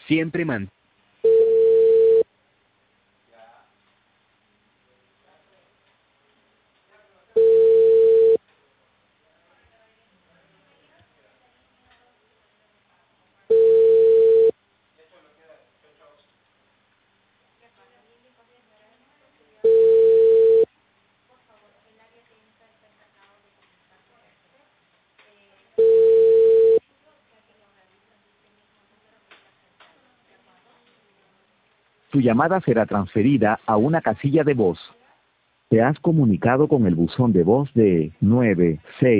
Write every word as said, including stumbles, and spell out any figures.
Siempre man. Tu llamada será transferida a una casilla de voz. Te has comunicado con el buzón de voz de nueve seis.